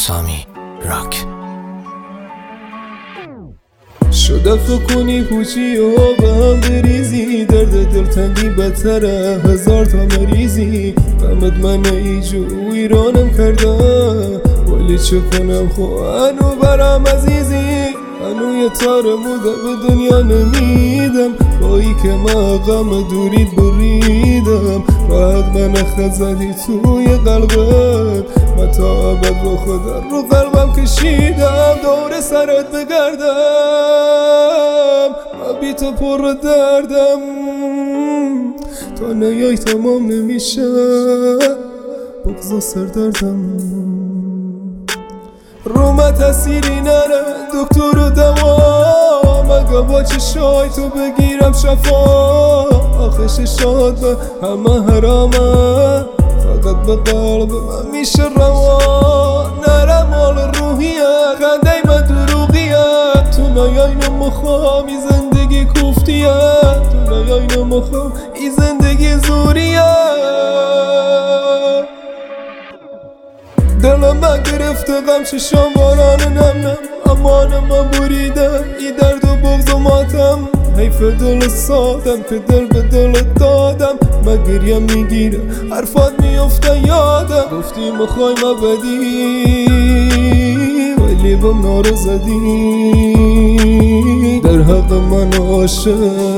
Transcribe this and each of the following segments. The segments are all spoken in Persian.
سامی راک. شده فکر کنی پوچی و به هم بریزی، درد دلتنگی بدتره هزار تا مریضی. غمت من ایجو ایرانم کرده، ولی چه کنم خو انو برام عزیزی. انو یه تار موده به دنیا نمیدم، بایی که ما غم دورید بریدم. راحت من خزدی توی قلبت، من تا ابد رو خودم رو قلبم کشیدم. دور سرت بگردم من بی تو پر دردم، تا نیای تمام نمیشه بغض و سردردم. رومه تأثیری نره دکتر و دوا، مگه با چشای تو بگیرم شفا. آخه شاد به همه حرامه، فقط به قلب من میشه روا. نره مال روحیه خنده من دروغیه، تو نیای نمخوام ای زندگی کوفتیه. تو نیای نمخوام ای زندگی زوریه. دلم من گرفته غم چشام باران نم نم، امان من بریده ای درد و بغض و ماتم. حیف دل سادم که دل به دلت دادم، من گریم میگیره حرفات میفته یادم. گفتی مخوای ما بدی ولی بم نارو زدی، در حق من عاشق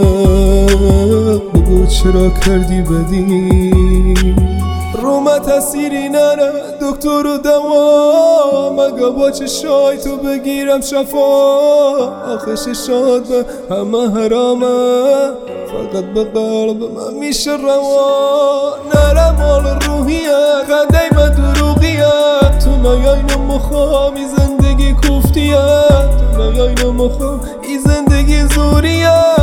بگو چرا کردی بدی. رومه تأثیری نره دکتر و دوا، مگه با چشای تو بگیرم شفا. آخه شاد به همه حرامه، فقط به قلب من میشه روا. نره مال روحیه خنده من دروغیه، تو نیای نمخوام ای زندگی کوفتیه. تو نیای نمخوام ای زندگی زوریه.